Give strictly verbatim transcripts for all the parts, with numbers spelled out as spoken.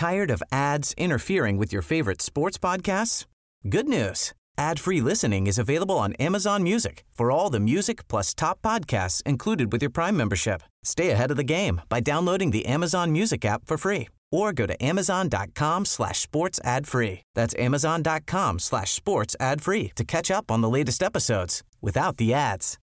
Tired of ads interfering with your favorite sports podcasts? Good news. Ad-free listening is available on Amazon Music for all the music plus top podcasts included with your Prime membership. Stay ahead of the game by downloading the Amazon Music app for free or go to amazon.com slash sports ad free. That's amazon.com slash sports ad free to catch up on the latest episodes without the ads.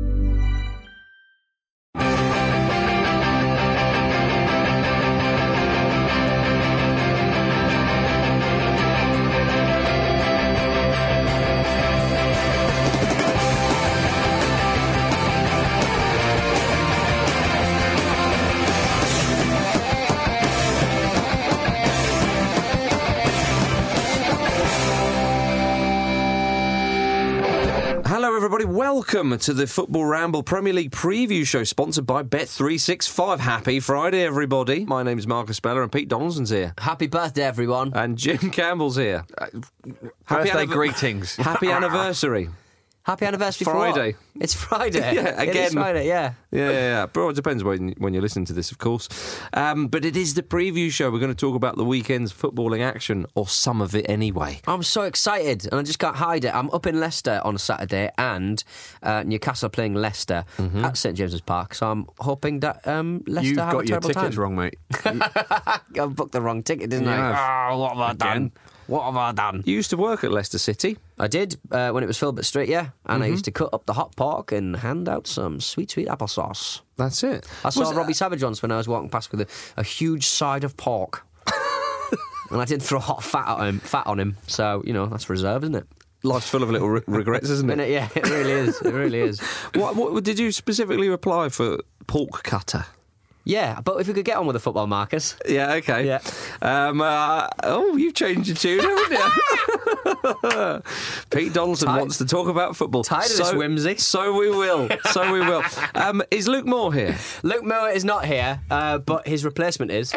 Hello everybody, welcome to the Football Ramble Premier League preview show sponsored by Bet three sixty-five. Happy Friday everybody. My name's Marcus Speller and Pete Donaldson's here. Happy birthday everyone. And Jim Campbell's here. Uh, happy birthday greetings. Happy anniversary. Happy anniversary Friday. For what? It's Friday. Yeah, again. It is Friday, yeah. Yeah, yeah, yeah. But it depends when, when you listen to this, of course. Um, but it is the preview show. We're going to talk about the weekend's footballing action, or some of it anyway. I'm so excited, and I just can't hide it. I'm up in Leicester on Saturday, and uh, Newcastle are playing Leicester mm-hmm. at St James's Park, so I'm hoping that um, Leicester You've have got a your terrible tickets time. wrong, mate. I booked the wrong ticket, didn't You I? have. Oh, what have I done? What have I done? You used to work at Leicester City. I did, uh, when it was Filbert Street, yeah. And Mm-hmm. I used to cut up the hot pork and hand out some sweet, sweet applesauce. That's it. I saw Was, Robbie uh, Savage once when I was walking past with a, a huge side of pork. And I did throw hot fat at him, fat on him. So, you know, that's reserved, isn't it? Life's full of little re- regrets, isn't it? Isn't it? Yeah, it really is. It really is. What, what did you specifically apply for? Pork cutter. Yeah, but if we could get on with the football, Marcus. Yeah, okay. Yeah. Um, uh, oh, you've changed your tune, haven't you? Pete Donaldson Tired- wants to talk about football. Tired of so, this whimsy. So we will. So we will. Um, is Luke Moore here? Luke Moore is not here, uh, but his replacement is.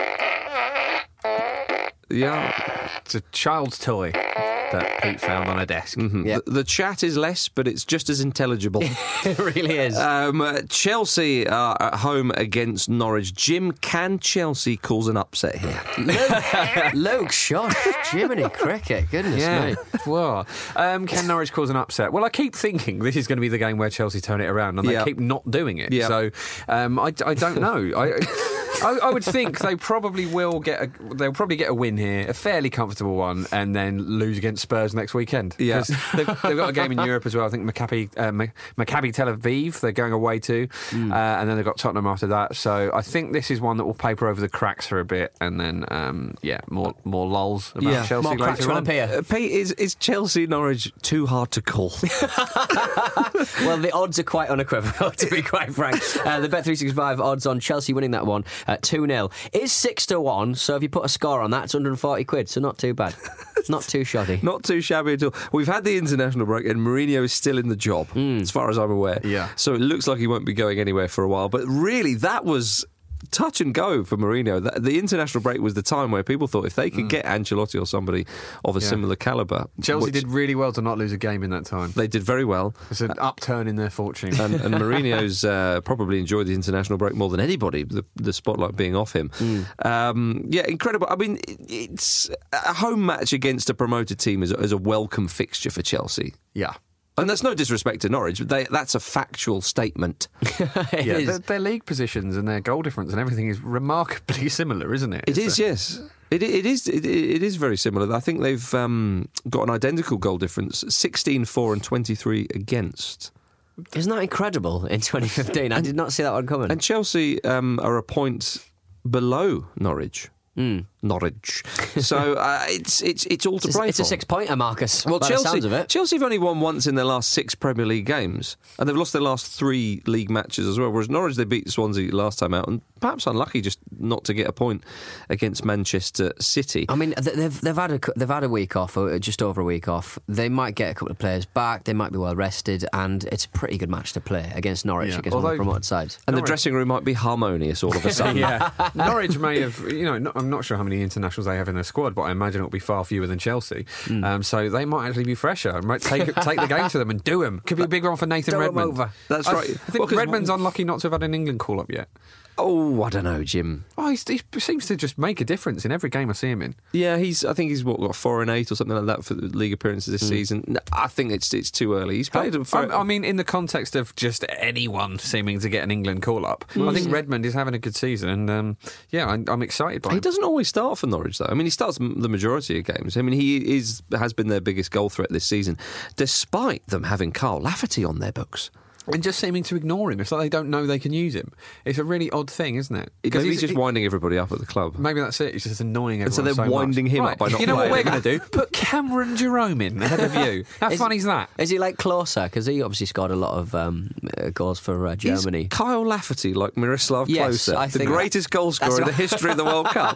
Yeah. It's a child's toy that Pete found on a desk. Mm-hmm. Yeah. The, the chat is less, but it's just as intelligible. It really is. Um, uh, Chelsea are at home against Norwich. Jim, can Chelsea cause an upset here? Luke, Luke, shush. Jiminy cricket, goodness Yeah. me. Well, um, can Norwich cause an upset? Well, I keep thinking this is going to be the game where Chelsea turn it around, and they Yeah. keep not doing it. Yeah. So um, I, I don't know. I, I, I would think they probably will get a, they'll probably get a win here, a fairly comfortable one, and then lose against Spurs next weekend. Yeah. 'Cause they've, they've got a game in Europe as well. I think Maccabi, uh, Maccabi Tel Aviv they're going away to, mm. uh, and then they've got Tottenham after that. So I think this is one that will paper over the cracks for a bit, and then um, yeah, more more lulls about Yeah. Chelsea More cracks later will on. appear. Uh, Pete, is, is Chelsea Norwich too hard to call? Well, the odds are quite unequivocal, to be quite frank. Uh, the Bet three sixty-five odds on Chelsea winning that one at two nil is six to one, so if you put a score on that, it's one hundred forty quid, so not too bad. Not too shoddy. Not too shabby at all. We've had the international break and Mourinho is still in the job, mm. as far as I'm aware. Yeah. So it looks like he won't be going anywhere for a while. But really, that was touch and go for Mourinho. The, the international break was the time where people thought if they could mm. get Ancelotti or somebody of a Yeah. similar calibre... Chelsea which did really well to not lose a game in that time. They did very well. It's an upturn in their fortune. And, and Mourinho's uh, probably enjoyed the international break more than anybody, the, the spotlight being off him. Mm. Um, yeah, incredible. I mean, it, it's a home match against a promoted team is, is a welcome fixture for Chelsea. Yeah. And that's no disrespect to Norwich, but they, that's a factual statement. It Yeah, is. their, their league positions and their goal difference and everything is remarkably similar, isn't it? It is, yes. It, it is. It, it is very similar. I think they've um, got an identical goal difference: sixteen four and twenty-three against. Isn't that incredible in twenty fifteen? I did not see that one coming. And Chelsea um, are a point below Norwich. Mm. Norwich. So uh, it's it's it's all to It's, play it's for. a six-pointer, Marcus. Well, by Chelsea, the sounds of it. Chelsea have only won once in their last six Premier League games, and they've lost their last three league matches as well. Whereas Norwich, they beat Swansea last time out, and perhaps unlucky just not to get a point against Manchester City. I mean, th- they've they've had a they've had a week off, or just over a week off. They might get a couple of players back. They might be well rested, and it's a pretty good match to play against Norwich, Yeah. against one of the Although- promoted sides. and Norwich- the dressing room might be harmonious all of a sudden. yeah. Norwich may have, you know, not, I'm not sure how many internationals they have in their squad, but I imagine it'll be far fewer than Chelsea. Mm. Um, so they might actually be fresher. Might take take the game to them and do them. Could be a big one for Nathan Do 'em Redmond. over. That's I, right. I think Well, 'cause Redmond's unlucky not to have had an England call up yet. Oh, I don't know, Jim. Oh, he's, he seems to just make a difference in every game I see him in. Yeah, he's. I think he's what got four and eight or something like that for the league appearances this mm. season. No, I think it's it's too early. He's played. I, for, I mean, in the context of just anyone seeming to get an England call up, mm. I think Redmond is having a good season, and um, yeah, I'm, I'm excited by him. He doesn't always start for Norwich, though. I mean, he starts the majority of games. I mean, he is has been their biggest goal threat this season, despite them having Carl Lafferty on their books. And just seeming to ignore him. It's like they don't know they can use him. It's a really odd thing, isn't it? Because he's, he's just he, winding everybody up at the club. Maybe that's it. He's just annoying everyone. And so they're so winding much. him right. up by not You know playing. what we're going to do? Put Cameron Jerome in ahead of you. How is, funny is that? Is he like closer? Because he obviously scored a lot of um, uh, goals for uh, Germany. Is Kyle Lafferty like Miroslav yes, Klose, I the think greatest goal scorer in the history of the World Cup?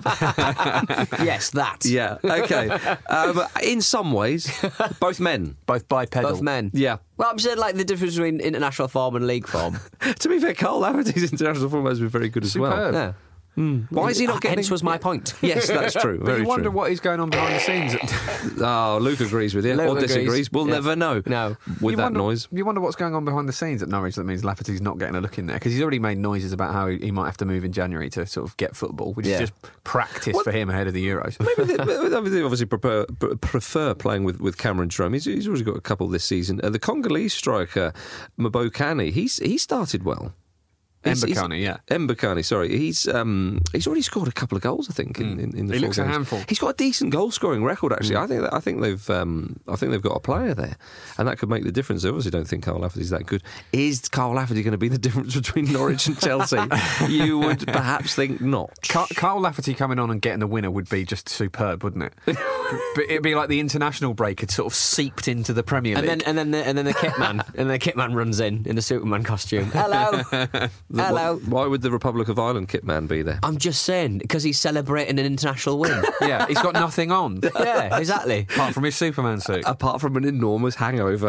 Yes, that. Yeah, okay. Um, in some ways, both men. Both bipedal. Both men. Yeah. Well, I'm saying like the difference between international form and league form. To be fair, Carl Lafferty's international form has been very good as Superb. well. Yeah. Mm. Why is he not getting? Hence was my point. Yes, that's true. But Very you wonder true. what is going on behind the scenes. Oh, Luke agrees with you, Luke or agrees. disagrees. We'll Yeah. never know. No. With you that wonder, noise. You wonder what's going on behind the scenes at Norwich that means Lafferty's not getting a look in there, because he's already made noises about how he, he might have to move in January to sort of get football, which Yeah. is just practice What? for him ahead of the Euros. Maybe they, they obviously prefer, prefer playing with, with Cameron Jerome. He's, he's already got a couple this season. Uh, the Congolese striker, Mbokani, he's, he started well. Mbokani, yeah. Mbokani, sorry. He's um, he's already scored a couple of goals, I think, in, Mm. in, in the He four looks a games. handful. He's got a decent goal scoring record, actually. Mm. I think that, I think they've um, I think they've got a player there, and that could make the difference. I obviously don't think Carl Lafferty's that good. Is Carl Lafferty going to be the difference between Norwich and Chelsea? You would perhaps think not. Car- Carl Lafferty coming on and getting the winner would be just superb, wouldn't it? But it'd be like the international break had sort of seeped into the Premier League. And then and then the, and then the kit man and the kit man runs in in the Superman costume. Hello, The- hello. Why, why would the Republic of Ireland kit man be there? I'm just saying because he's celebrating an international win. yeah, he's got nothing on Yeah, exactly. apart from his Superman suit. Apart from an enormous hangover.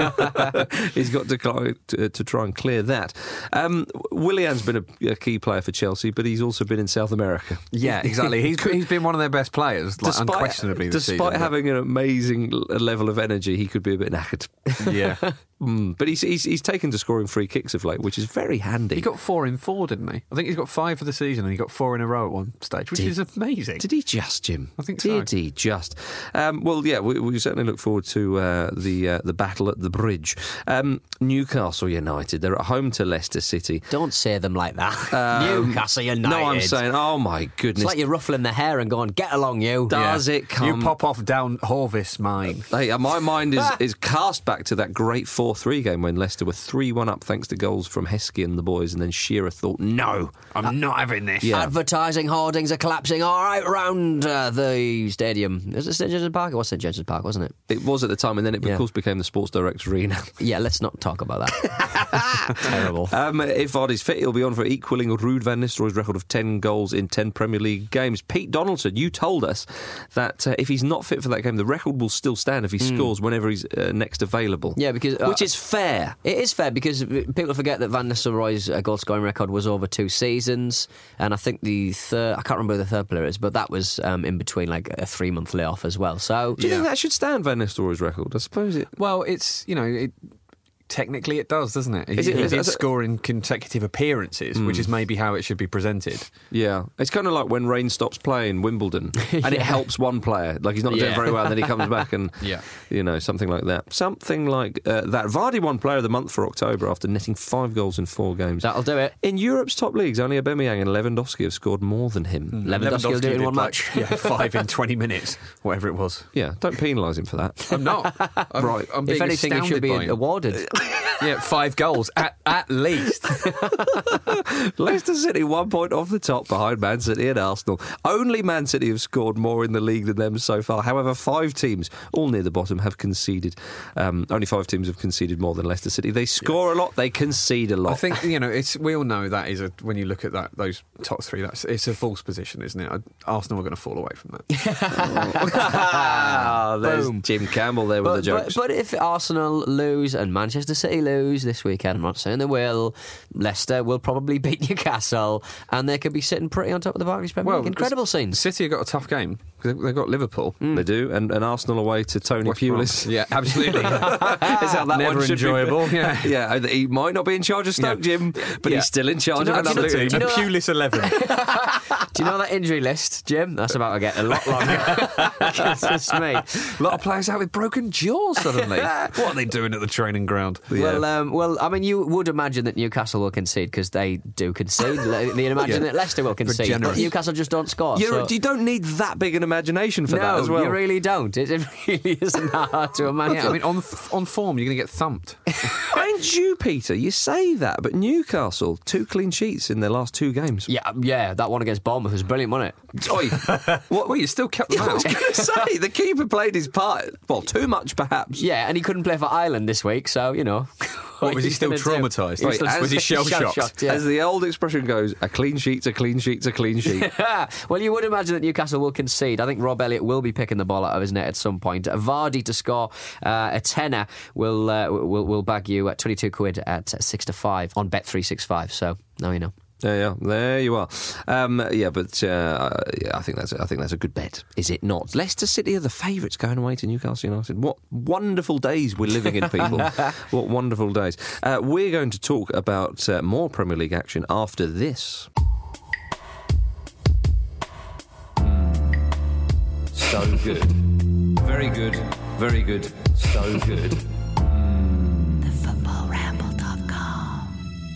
He's got to, cl- to, to try and clear that. Um, Willian's been a, a key player for Chelsea, but he's also been in South America. Yeah, exactly. He's he's been one of their best players, like, unquestionably this despite season. having an amazing l- level of energy, he could be a bit knackered. Yeah. Mm, but he's, he's he's taken to scoring free kicks of late, which is very handy. He got four in four, didn't he? I think he's got five for the season and he got four in a row at one stage, which Did- is amazing. Did he just, Jim? I think so. Did he just? Um, well, yeah, we, we certainly look forward to uh, the uh, the battle at the bridge. Um, Newcastle United, they're at home to Leicester City. Don't say them like that. Um, Newcastle United. No, I'm saying, oh my It's goodness. like you're ruffling the hair and going, get along, you. Does it come? You pop off down Horvis mine. Hey, uh, my mind is, is cast back to that great four three game when Leicester were three one up thanks to goals from Heskey and the boys, and then Shearer thought, no. I'm not having this. Yeah. Advertising hoardings are collapsing all right round uh, the stadium. Is it St James's Park? It was St James's Park, wasn't it? It was at the time, and then it, Yeah. of course, became the Sports Direct Arena. Yeah, let's not talk about that. Terrible. Um, if Vardy's fit, he'll be on for equalling Ruud van Nistelrooy's record of ten goals in ten Premier League games. Pete Donaldson, you told us that uh, if he's not fit for that game, the record will still stand if he scores whenever he's uh, next available. Yeah, because uh, Which is fair. It is fair because people forget that Van Nistelrooy's uh, goal scoring record was over two seasons, and I think the third, I can't remember who the third player is, but that was um, in between like a three month layoff as well. So Do you Yeah. think that should stand Van Nistelrooy's record? I suppose it. Well, it's, you know, it, technically it does, doesn't it? He, Is it- he is it- did is it- score in consecutive appearances, which is maybe how it should be presented. Yeah, it's kind of like when Rain stops playing Wimbledon, and it helps one player. Like he's not doing Yeah. very well, and then he comes back, and Yeah. you know, something like that. Something like uh, that. Vardy won Player of the Month for October after netting five goals in four games. that'll do it. In Europe's top leagues, only Aubameyang and Lewandowski have scored more than him. Lewandowski will do it in did one like, match. Yeah, five in twenty minutes, whatever it was. Yeah, don't penalise him for that. I'm not. I'm, Right. I'm being If anything, he should astounded be by him. awarded. Yeah, five goals at, at least. Leicester City one point off the top behind Man City and Arsenal. Only Man City have scored more in the league than them so far. However, five teams, all near the bottom, have conceded. Um, only five teams have conceded more than Leicester City. They score a lot, they concede a lot. I think, you know, it's we all know that is a when you look at that those top three, that's it's a false position, isn't it? Arsenal are going to fall away from that. Ah, there's Boom. Jim Campbell there with But, the jokes. but, but if Arsenal lose and Manchester City lose this weekend, I'm not saying they will, Leicester will probably beat Newcastle and they could be sitting pretty on top of the Barclays Premier League. Incredible scenes. City have got a tough game because because they've got Liverpool. Mm. They do, and, and Arsenal away to Tony West Brom. Pulis. Yeah, absolutely. That's how that Never one should enjoyable. Be. Yeah. yeah, he might not be in charge of Stoke, Yeah. Jim, but Yeah. he's still in charge Do you of know- another do you team. know- do you know Pulis eleven. Do you know that injury list, Jim? That's about to get a lot longer. Goodness me. A lot of players out with broken jaws suddenly. What are they doing at the training ground? Well, um, well, I mean, you would imagine that Newcastle will concede because they do concede. Le- you imagine Yeah. that Leicester will concede, but generous. Newcastle just don't score. You're, so- you don't need that big an imagination for no, that as well. you really don't. It, it really isn't that hard to imagine. Yeah, I mean, on on form, you're going to get thumped. Ain't you, Peter? You say that, but Newcastle, two clean sheets in their last two games. yeah, yeah, that one against Bournemouth was brilliant, wasn't it? Oi, What? Well, you still kept them I was out. going to say, the keeper played his part. Well, too much, perhaps. Yeah, and he couldn't play for Ireland this week, so, you know. What, was he he's still gonna do? traumatised? He Wait, still- as- was he shell-shocked? yeah. As the old expression goes, a clean sheet's a clean sheet's a clean sheet. Well, you would imagine that Newcastle will concede. I think Rob Elliott will be picking the ball out of his net at some point. Vardy to score uh, a tenner will uh, will will bag you at twenty-two quid at six to five on Bet three sixty-five. So now you know. Yeah, yeah, there you are. Um, yeah, but uh, yeah, I think that's I think that's a good bet, is it not? Leicester City are the favourites going away to Newcastle United. What wonderful days we're living in, people! What wonderful days. Uh, we're going to talk about uh, more Premier League action after this. Mm. So good, very good, very good, so good. the football ramble dot com.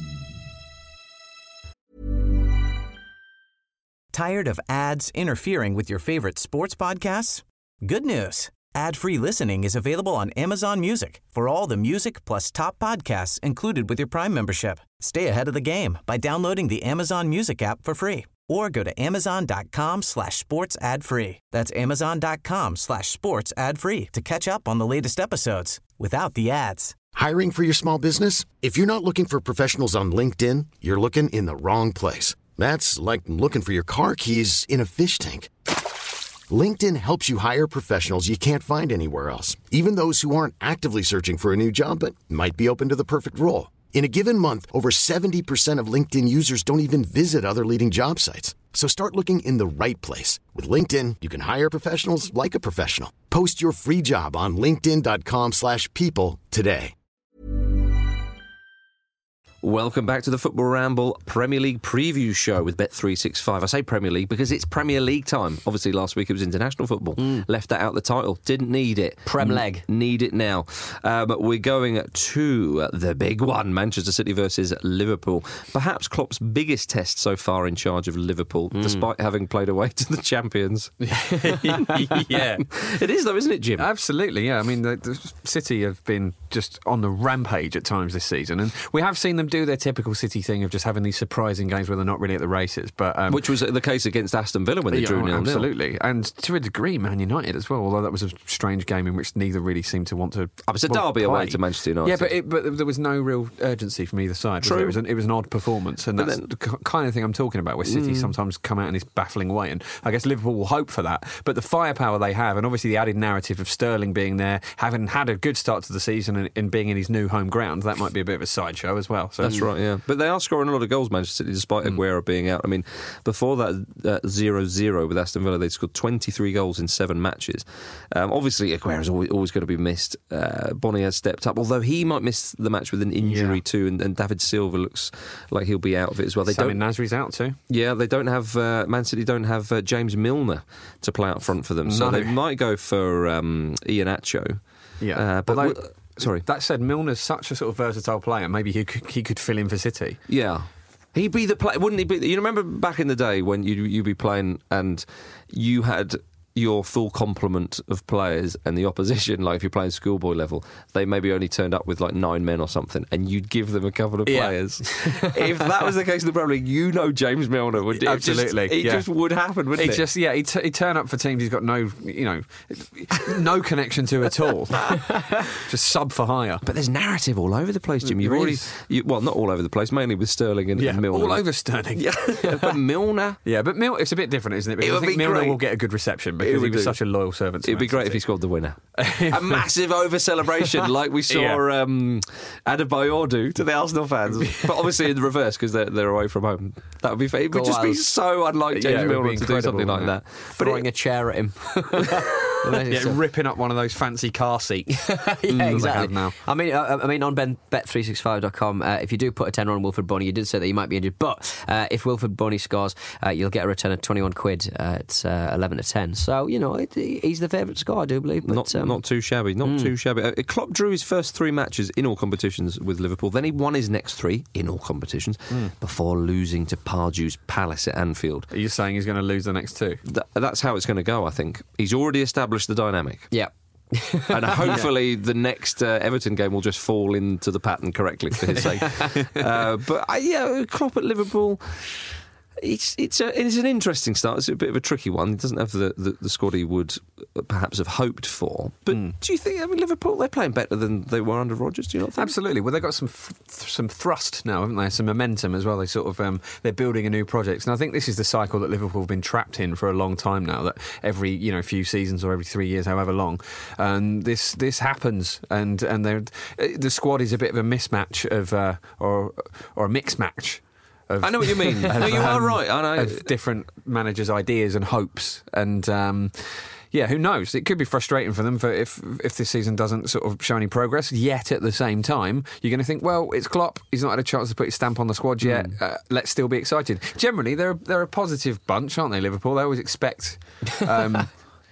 Tired of ads interfering with your favorite sports podcasts? Good news. Ad-free listening is available on Amazon Music for all the music plus top podcasts included with your Prime membership. Stay ahead of the game by downloading the Amazon Music app for free or go to amazon.com slash sports ad free. That's amazon.com slash sports ad free to catch up on the latest episodes without the ads. Hiring for your small business? If you're not looking for professionals on LinkedIn, you're looking in the wrong place. That's like looking for your car keys in a fish tank. LinkedIn helps you hire professionals you can't find anywhere else, even those who aren't actively searching for a new job but might be open to the perfect role. In a given month, over seventy percent of LinkedIn users don't even visit other leading job sites. So start looking in the right place. With LinkedIn, you can hire professionals like a professional. Post your free job on linkedin.com slash people today. Welcome back to the Football Ramble Premier League preview show with Bet three sixty-five. I say Premier League because it's Premier League time. Obviously, last week it was international football. Mm. Left that out the title. Didn't need it. Prem leg. N- need it now. Uh, but we're going to the big one, Manchester City versus Liverpool. Perhaps Klopp's biggest test so far in charge of Liverpool, mm. despite having played away to the champions. Yeah. It is though, isn't it, Jim? Absolutely, yeah. I mean, the, the City have been just on the rampage at times this season, and we have seen them do their typical City thing of just having these surprising games where they're not really at the races. But um, Which was the case against Aston Villa when they yeah, drew nil-nil. absolutely, and to a degree, Man United as well. Although that was a strange game in which neither really seemed to want to. Oh, it's a well, derby play. away to Manchester United. Yeah, but it, but there was no real urgency from either side. was True. there? It was an, it was an odd performance, and But that's then- the k- kind of thing I'm talking about. Where City Mm. sometimes come out in this baffling way, and I guess Liverpool will hope for that. But the firepower they have, and obviously the added narrative of Sterling being there, having had a good start to the season, and, and being in his new home ground, that might be a bit of a sideshow as well. So That's right, yeah. But they are scoring a lot of goals, Manchester City, despite Mm. Aguero being out. I mean, before that uh, zero zero with Aston Villa, they'd scored twenty-three goals in seven matches. Um, obviously, Aguero's always, always going to be missed. Uh, Bonnie has stepped up, although he might miss the match with an injury Yeah. too, and, and David Silva looks like he'll be out of it as well. They Sammy don't. Nasri's out too. Yeah, they don't have uh, Man City don't have uh, James Milner to play out front for them, so No. they might go for um, Iheanacho. Yeah, Uh, but Although, w- sorry, that said, Milner's such a sort of versatile player. Maybe he could, he could fill in for City. yeah. He'd be the play, wouldn't he? Be, you remember back in the day when you you'd be playing and you had your full complement of players, and the opposition, like if you're playing schoolboy level, they maybe only turned up with like nine men or something, and you'd give them a couple of Yeah. players. If that was the case in the Premier League, you know James Milner would it Absolutely, Just, it yeah. just would happen, wouldn't He it? just yeah, he'd, t- he'd turn up for teams he's got no, you know, no connection to at all. Just sub for hire. But there's narrative all over the place, Jim. You've There already, is. you, well, not all over the place, mainly with Sterling and, Yeah, and Milner. all over Sterling. Yeah, but Milner. Yeah, but Mil- it's a bit different, isn't it? Because It I would think be Milner great. will get a good reception because he would was do. such a loyal servant to It'd be Man great if City. he scored the winner. A massive over celebration like we saw Yeah. um, Adebayor do to the Arsenal fans. But obviously in the reverse because they're, they're away from home. That would be fa- It would Go just be wild. so unlike James Yeah, it would Milner be to do incredible, something like yeah. that. But Throwing it, a chair at him. Amazing Yeah, stuff. ripping up one of those fancy car seats. yeah, they have exactly. now. I mean, uh, I mean, on Ben, bet three sixty-five dot com, uh, if you do put a tenner on Wilfred Boney, you did say that you might be injured, but uh, if Wilfred Boney scores, uh, you'll get a return of twenty-one quid at uh, eleven to ten. So, you know, it, he's the favourite score, I do believe. But, not um, not too shabby, not too shabby. Uh, Klopp drew his first three matches in all competitions with Liverpool. Then he won his next three in all competitions before losing to Pardew's Palace at Anfield. Are you saying he's going to lose the next two? Th- that's how it's going to go, I think. He's already established the dynamic. Yeah. And hopefully the next uh, Everton game will just fall into the pattern correctly for his sake. uh, but uh, yeah, Klopp at Liverpool. It's it's a, it's an interesting start. It's a bit of a tricky one. He doesn't have the, the, the squad he would perhaps have hoped for. But Mm. do you think, I mean, Liverpool, they're playing better than they were under Rodgers, do you not think? Absolutely. Well, they've got some f- some thrust now, haven't they? Some momentum as well. They sort of um, they're building a new project, and I think this is the cycle that Liverpool have been trapped in for a long time now. That every you know few seasons or every three years, however long, um, this this happens, and and they're, the squad is a bit of a mismatch of uh, or or a mixed match. Of, I know what you mean. No, you are right. I know. Of different managers' ideas and hopes, and um, yeah, who knows? It could be frustrating for them for if if this season doesn't sort of show any progress. Yet at the same time, you're going to think, well, it's Klopp. He's not had a chance to put his stamp on the squad yet. Mm. Uh, let's still be excited. Generally, they're they're a positive bunch, aren't they? Liverpool. They always expect. Um,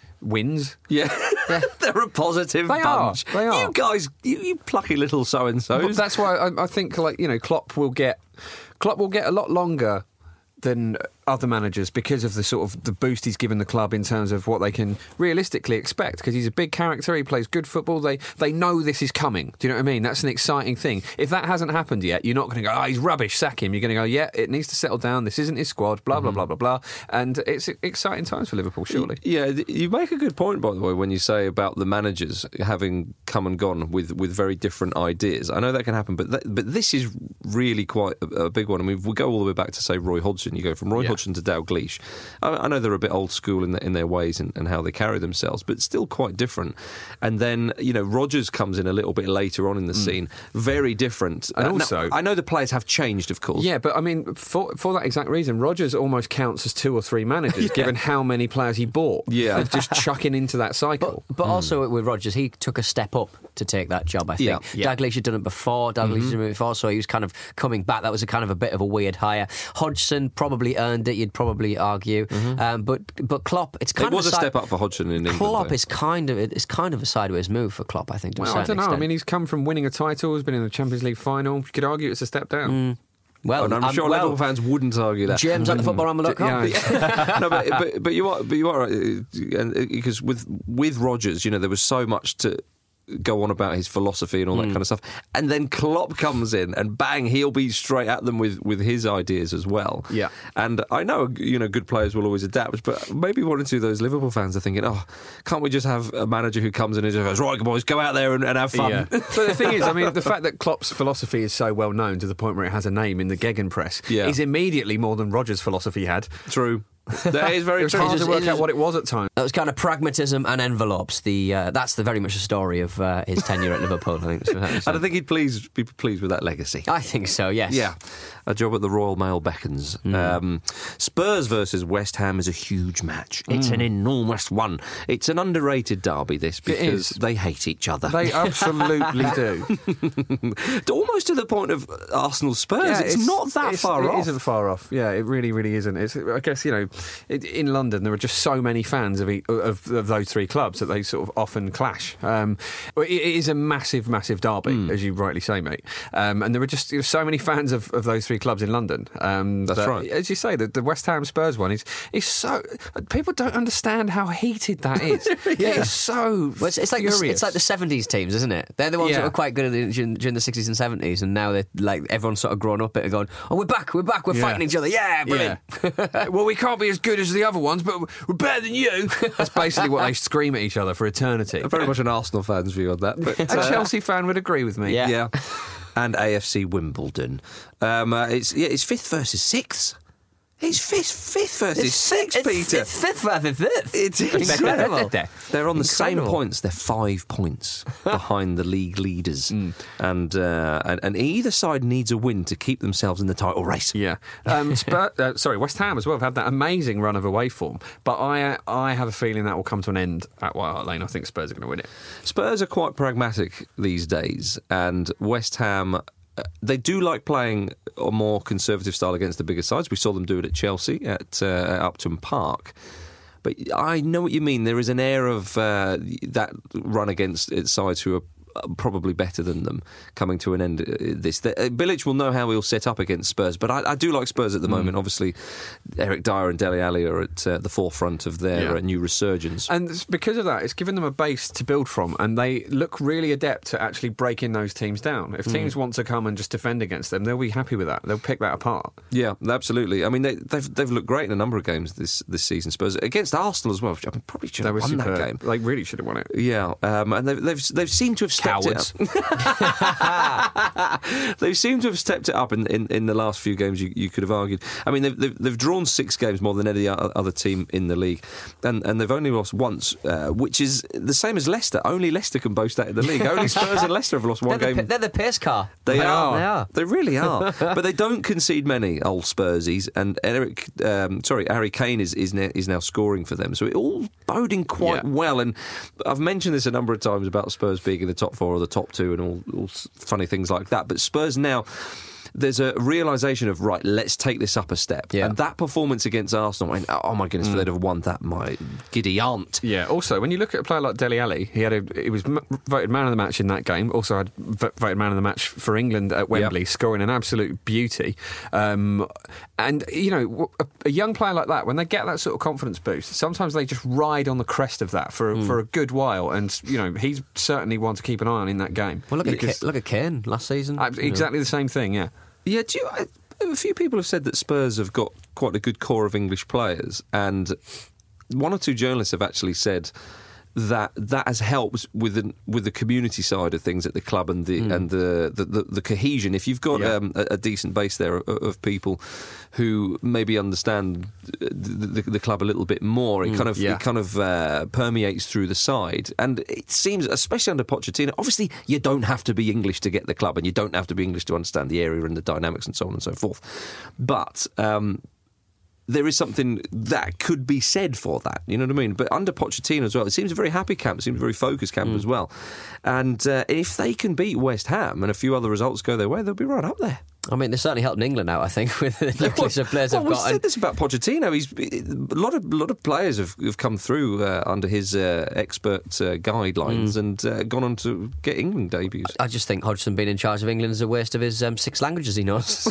wins. Yeah, they're a positive They are, bunch. they are. You guys, you, you plucky little so and But so's. that's why I, I think, like you know, Klopp will get Klopp will get a lot longer than other managers because of the sort of the boost he's given the club in terms of what they can realistically expect. Because he's a big character, he plays good football. They they know this is coming. Do you know what I mean? That's an exciting thing. If that hasn't happened yet, you're not going to go, oh, he's rubbish, sack him. You're going to go, yeah, it needs to settle down. This isn't his squad. Blah blah blah blah blah. And it's exciting times for Liverpool, surely. Yeah, th- you make a good point, by the way, when you say about the managers having come and gone with, with very different ideas. I know that can happen, but th- but this is really quite a, a big one. I mean, if we go all the way back to, say, Roy Hodgson, you go from Roy Yeah. Hodgson to Dalglish. I, I know they're a bit old school in, the, in their ways and, and how they carry themselves, but still quite different. And then, you know, Rodgers comes in a little bit later on in the scene, very different. And Uh, now, also- I know the players have changed, of course. Yeah, but I mean, for for that exact reason, Rodgers almost counts as two or three managers, given how many players he bought. Yeah. Of just chucking into that cycle. But also with Rodgers, he took a step up to take that job, I think. Yeah. Yeah. Dalglish had done it before, Dalglish had done it before, so he was kind of coming back. That was a kind of a bit of a weird hire. Hodgson probably earned it, you'd probably argue. Um, but but Klopp, it's kind It of was a side- step up for Hodgson in England. Klopp though. is kind of it's kind of a sideways move for Klopp, I think. To a Well, I certain don't know. I extent. mean, he's come from winning a title, he's been in the Champions League final. You could argue it's a step down. well, And I'm um, sure well, Liverpool fans wouldn't argue that. James at the football ramble dot com. Yeah. no, but, but but you are but you are right, uh, and because with with Rodgers, you know, there was so much to go on about his philosophy and all that kind of stuff, and then Klopp comes in and bang, he'll be straight at them with, with his ideas as well. Yeah. And I know, you know, good players will always adapt, but maybe one or two of those Liverpool fans are thinking, oh, can't we just have a manager who comes in and just goes, right, boys, go out there and, and have fun. Yeah. But the thing is, I mean, the fact that Klopp's philosophy is so well known to the point where it has a name in the Gegenpress Yeah. is immediately more than Rodgers' philosophy had. True. That is very It was true. hard It to is- work it out is- what it was at times. That was kind of pragmatism and envelopes. The uh, that's the very much the story of uh, his tenure at Liverpool. I think. I don't think he'd please, be pleased with that legacy. I think so. Yes. Yeah, a job at the Royal Mail beckons. Um, Spurs versus West Ham is a huge match. It's an enormous one. It's an underrated derby, this, because is. they hate each other. They absolutely do. Almost to the point of Arsenal Spurs. it's, not that it's- far it off. It isn't far off. Yeah, it really, really isn't. It's, I guess, you know, it, in London there are just so many fans of, e- of of those three clubs that they sort of often clash. Um, it, it is a massive, massive derby, Hmm. as you rightly say, mate. Um, and there are just you know, so many fans of, of those three clubs in London. Um, That's that, right. As you say, the, the West Ham Spurs one is is so. People don't understand how heated that is. yeah. It's so. Well, it's, it's like the, furious. it's like the seventies teams, isn't it? They're the ones Yeah. that were quite good in the, during, during the sixties and seventies, and now they're like everyone's sort of grown up it and going, "Oh, we're back, we're back, we're Yeah. fighting each other, yeah, brilliant." Yeah. well, we can't be as good as the other ones, but we're better than you. That's basically what they scream at each other for eternity. Very much an Arsenal fan's view on that. But, A Chelsea fan would agree with me. Yeah. yeah. And A F C Wimbledon. Um, uh, it's yeah, it's fifth versus sixth. It's fifth, fifth versus sixth, it's, Peter. It's fifth versus fifth. It's incredible. incredible. They're on the same Incredible. points. They're five points behind the league leaders, mm. and, uh, and and either side needs a win to keep themselves in the title race. Yeah. Um, Spur, uh, sorry, West Ham as well have had that amazing run of away form, but I I have a feeling that will come to an end at White Hart Lane. I think Spurs are going to win it. Spurs are quite pragmatic these days, and West Ham. They do like playing a more conservative style against the bigger sides. We saw them do it at Chelsea, at, uh, at Upton Park. But I know what you mean. There is an air of uh, that run against its sides who are probably better than them coming to an end. This the, uh, Bilic will know how he'll set up against Spurs, but I, I do like Spurs at the mm. moment. Obviously, Eric Dyer and Dele Alli are at uh, the forefront of their yeah. uh, new resurgence, and because of that, it's given them a base to build from, and they look really adept at actually breaking those teams down. If teams mm. want to come and just defend against them, they'll be happy with that. They'll pick that apart. Yeah, absolutely. I mean, they, they've they've looked great in a number of games this this season. Spurs against Arsenal as well. Which I mean, probably should have won superb. that game. They really should have won it. Yeah, um, and they've, they've they've seemed to have stepped Cowards. it up. They seem to have stepped it up in, in, in the last few games. You, you could have argued. I mean, they've, they've they've drawn six games more than any other team in the league, and and they've only lost once, uh, which is the same as Leicester. Only Leicester can boast that in the league. Only Spurs and Leicester have lost one they're game. The, they're the pace car. They, they are. are. They are. They really are. But they don't concede many, old Spursies. And Eric, um, sorry, Harry Kane is is now, is now scoring for them. So it all boding quite yeah. well. And I've mentioned this a number of times about Spurs being in the top four or the top two and all, all funny things like that. But Spurs now, there's a realisation of, right, let's take this up a step. Yeah. And that performance against Arsenal, I mean, oh my goodness, mm. if they'd have won that, my giddy aunt. Yeah, also, when you look at a player like Dele Alli, he had a, he was m- voted man of the match in that game, also had v- voted man of the match for England at Wembley, yep. scoring an absolute beauty. Um, and, you know, a, a young player like that, when they get that sort of confidence boost, sometimes they just ride on the crest of that for, mm. for a good while. And, you know, he's certainly one to keep an eye on in that game. Well, look, because, at, K- look at Kane last season. Uh, exactly know. the same thing, yeah. Yeah, do you, I, a few people have said that Spurs have got quite a good core of English players, and one or two journalists have actually said that that has helped with the, with the community side of things at the club and the mm. and the, the, the, the cohesion. If you've got yeah. um, a, a decent base there of, of people who maybe understand the, the, the club a little bit more, it mm, kind of yeah. it kind of uh, permeates through the side. And it seems, especially under Pochettino, obviously you don't have to be English to get the club, and you don't have to be English to understand the area and the dynamics and so on and so forth. But um, there is something that could be said for that, you know what I mean? But under Pochettino as well, it seems a very happy camp, it seems a very focused camp mm. as well. And uh, if they can beat West Ham and a few other results go their way, they'll be right up there. I mean, they're certainly helping England out, I think, with the nucleus of players well, they've we got. We said this about Pochettino. He's a lot of lot of players have, have come through uh, under his uh, expert uh, guidelines mm. and uh, gone on to get England debuts. I just think Hodgson being in charge of England is a waste of his um, six languages he knows.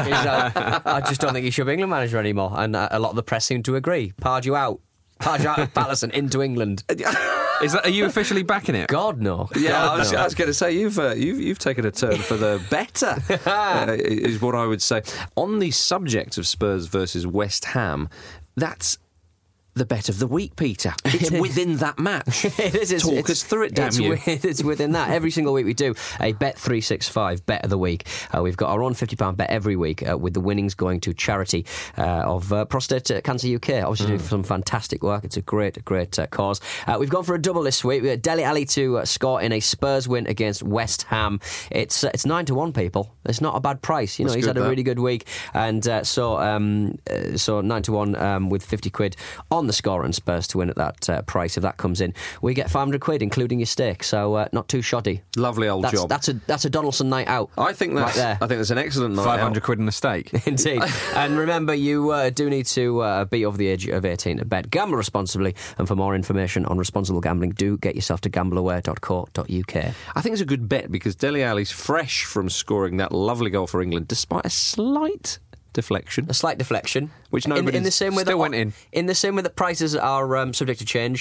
I just don't think he should be England manager anymore, and a lot of the press seem to agree. Pardew out. Pardew out of Palace and into England. Is that, are you officially backing it? God, no. Yeah, God, I was, no. was going to say, you've, uh, you've you've taken a turn for the better, uh, is what I would say. On the subject of Spurs versus West Ham, that's the bet of the week, Peter. It's within that match. It is. It's, Talk it's, us through it, damn it's, you. It's within that. Every single week we do a Bet three sixty-five bet of the week. Uh, we've got our own fifty pounds bet every week, uh, with the winnings going to charity uh, of uh, Prostate Cancer U K. Obviously mm. doing some fantastic work. It's a great, great uh, cause. Uh, we've gone for a double this week. We got Dele Alli to uh, score in a Spurs win against West Ham. It's uh, it's nine to one, people. It's not a bad price. You know, That's he's good, had a that. really good week, and uh, so um, uh, so nine to one um, with fifty quid on the score and Spurs to win at that uh, price. If that comes in, we get five hundred quid, including your stake. So uh, not too shoddy. Lovely old that's, job. That's a that's a Donaldson night out. I think that's right there. I think that's an excellent night five hundred out. quid in a stake. Indeed. And remember, you uh, do need to uh, be over the age of eighteen to bet. Gamble responsibly, and for more information on responsible gambling, do get yourself to gamble aware dot co dot uk. I think it's a good bet because Dele Alli's fresh from scoring that lovely goal for England, despite a slight deflection. A slight deflection. Which in, nobody in the same way still that, went in. In the same way that prices are um, subject to change,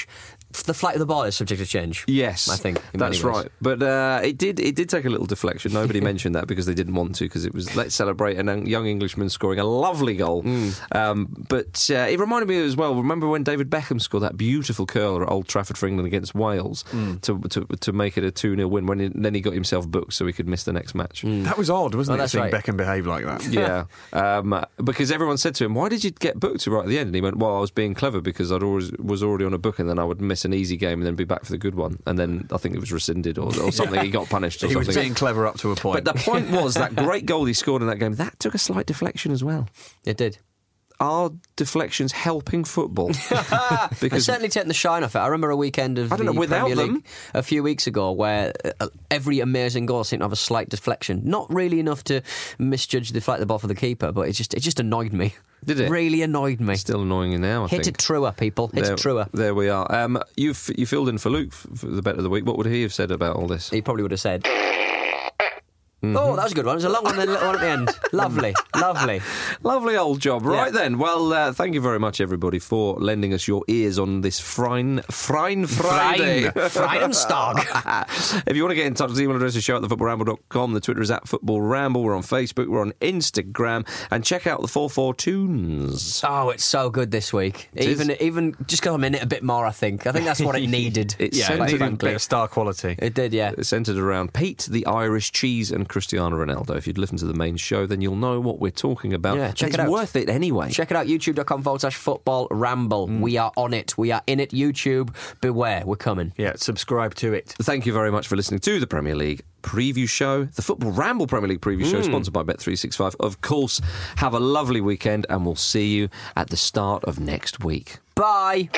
the flight of the ball is subject to change. Yes, I think in that's many ways. right. But uh, it did it did take a little deflection. Nobody mentioned that because they didn't want to, because it was let's celebrate a young Englishman scoring a lovely goal. Mm. Um, but uh, it reminded me as well. Remember when David Beckham scored that beautiful curler at Old Trafford for England against Wales mm. to, to to make it a two nil win? When he, then he got himself booked so he could miss the next match. Mm. That was odd, wasn't oh, it? Seeing right. Beckham behave like that. Yeah, um, because everyone said to him, "Why did you get booked right at the end?" And he went, "Well, I was being clever because I'd always was already on a book, and then I would miss an easy game and then be back for the good one." And then I think it was rescinded or, or something. He got punished or he something. was being clever up to a point. But the point was that great goal he scored in that game, that took a slight deflection as well. It did. Are deflections helping football? It's Because certainly taken the shine off it. I remember a weekend of I don't the know, without Premier League them- a few weeks ago where uh, every amazing goal seemed to have a slight deflection. Not really enough to misjudge the flight of the ball for the keeper, but it just it just annoyed me. Did it? Really annoyed me. still annoying you now, I Hit think. it truer, people. Hit there, it truer. There we are. Um, you've you filled in for Luke for the bet of the week. What would he have said about all this? He probably would have said... Mm-hmm. Oh, that was a good one. It was a long one, then a little one at the end. Lovely, lovely. Lovely old job. Right Yeah. then. Well, uh, thank you very much, everybody, for lending us your ears on this Frine, Frine Friday. Freinstag. If you want to get in touch, the email address is show at the football ramble dot com. The Twitter is at football ramble. We're on Facebook. We're on Instagram. And check out the four four tunes. Oh, it's so good this week. It even is. even just got a minute a bit more, I think. I think that's what it needed. It's yeah, centred it needed a frankly. bit of star quality. It did, yeah. It's centred around Pete, the Irish cheese, and Cristiano Ronaldo. If you'd listened to the main show, then you'll know what we're talking about. Yeah, check it's it out. worth it anyway. Check it out, youtube.com forward slash football ramble. We are on it. We are in it. YouTube, beware. We're coming. Yeah, subscribe to it. Thank you very much for listening to the Premier League preview show, the Football Ramble Premier League preview show, sponsored by Bet three sixty-five. Of course, have a lovely weekend, and we'll see you at the start of next week. Bye.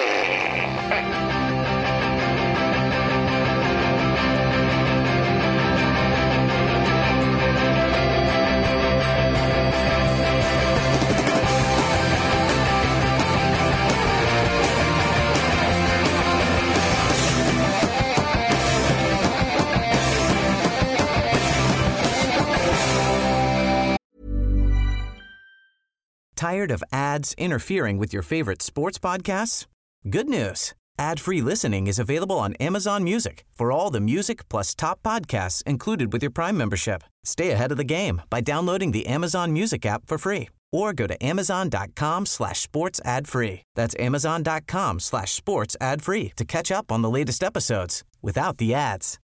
Tired of ads interfering with your favorite sports podcasts? Good news. Ad-free listening is available on Amazon Music for all the music plus top podcasts included with your Prime membership. Stay ahead of the game by downloading the Amazon Music app for free or go to amazon.com slash sports ad free. That's amazon.com slash sports ad free to catch up on the latest episodes without the ads.